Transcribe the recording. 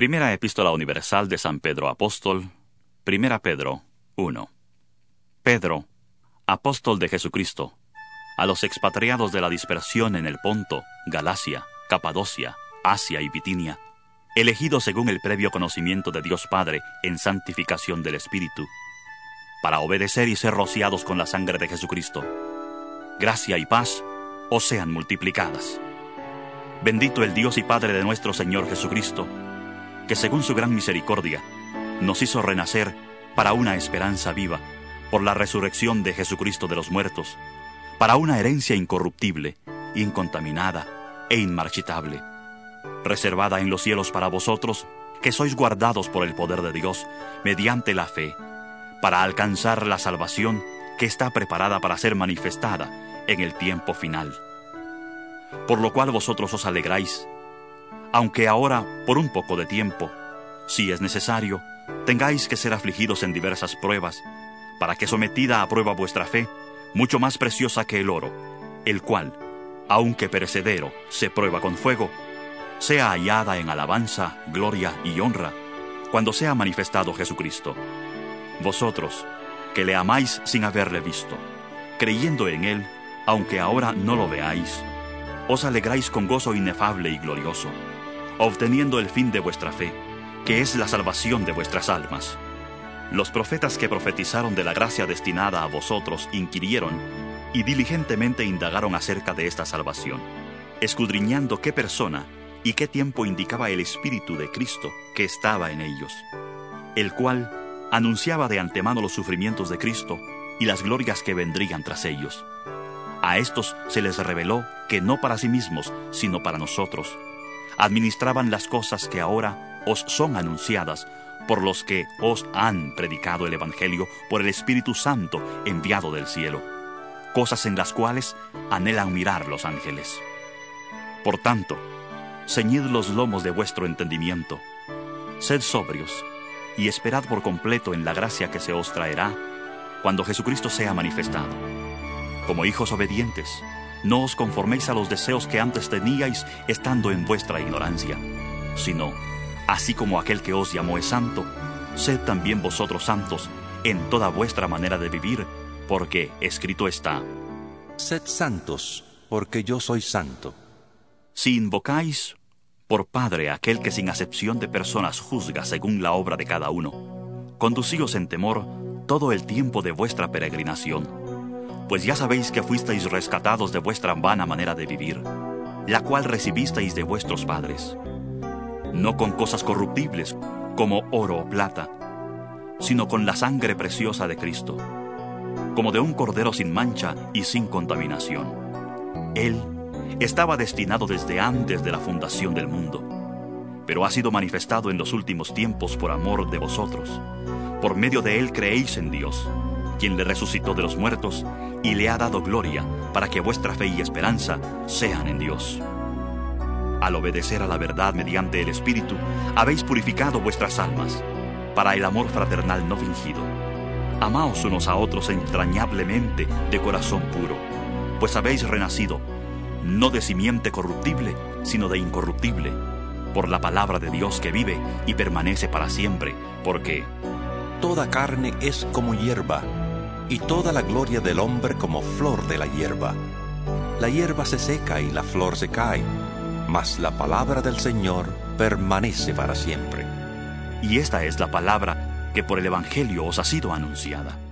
Primera Epístola Universal de San Pedro Apóstol, Primera Pedro 1. Pedro, apóstol de Jesucristo, a los expatriados de la dispersión en el Ponto, Galacia, Capadocia, Asia y Bitinia, elegidos según el previo conocimiento de Dios Padre en santificación del Espíritu, para obedecer y ser rociados con la sangre de Jesucristo. Gracia y paz os sean multiplicadas. Bendito el Dios y Padre de nuestro Señor Jesucristo, que según su gran misericordia nos hizo renacer para una esperanza viva por la resurrección de Jesucristo de los muertos, para una herencia incorruptible, incontaminada e inmarchitable, reservada en los cielos para vosotros, que sois guardados por el poder de Dios mediante la fe, para alcanzar la salvación que está preparada para ser manifestada en el tiempo final. Por lo cual vosotros os alegráis, aunque ahora, por un poco de tiempo, si es necesario, tengáis que ser afligidos en diversas pruebas, para que sometida a prueba vuestra fe, mucho más preciosa que el oro, el cual, aunque perecedero, se prueba con fuego, sea hallada en alabanza, gloria y honra, cuando sea manifestado Jesucristo. Vosotros, que le amáis sin haberle visto, creyendo en él, aunque ahora no lo veáis, os alegráis con gozo inefable y glorioso, obteniendo el fin de vuestra fe, que es la salvación de vuestras almas. Los profetas que profetizaron de la gracia destinada a vosotros inquirieron y diligentemente indagaron acerca de esta salvación, escudriñando qué persona y qué tiempo indicaba el Espíritu de Cristo que estaba en ellos, el cual anunciaba de antemano los sufrimientos de Cristo y las glorias que vendrían tras ellos. A estos se les reveló que no para sí mismos, sino para nosotros, administraban las cosas que ahora os son anunciadas por los que os han predicado el Evangelio por el Espíritu Santo enviado del cielo, cosas en las cuales anhelan mirar los ángeles. Por tanto, ceñid los lomos de vuestro entendimiento, sed sobrios, y esperad por completo en la gracia que se os traerá cuando Jesucristo sea manifestado. Como hijos obedientes, no os conforméis a los deseos que antes teníais estando en vuestra ignorancia, sino, así como aquel que os llamó es santo, sed también vosotros santos en toda vuestra manera de vivir, porque escrito está: Sed santos, porque yo soy santo. Si invocáis por Padre a aquel que sin acepción de personas juzga según la obra de cada uno, conducíos en temor todo el tiempo de vuestra peregrinación, pues ya sabéis que fuisteis rescatados de vuestra vana manera de vivir, la cual recibisteis de vuestros padres, no con cosas corruptibles como oro o plata, sino con la sangre preciosa de Cristo, como de un cordero sin mancha y sin contaminación. Él estaba destinado desde antes de la fundación del mundo, pero ha sido manifestado en los últimos tiempos por amor de vosotros. Por medio de él creéis en Dios, quien le resucitó de los muertos y le ha dado gloria, para que vuestra fe y esperanza sean en Dios. Al obedecer a la verdad mediante el Espíritu, habéis purificado vuestras almas, para el amor fraternal no fingido. Amaos unos a otros entrañablemente de corazón puro, pues habéis renacido, no de simiente corruptible, sino de incorruptible, por la palabra de Dios que vive y permanece para siempre, porque toda carne es como hierba, y toda la gloria del hombre como flor de la hierba. La hierba se seca y la flor se cae, mas la palabra del Señor permanece para siempre. Y esta es la palabra que por el Evangelio os ha sido anunciada.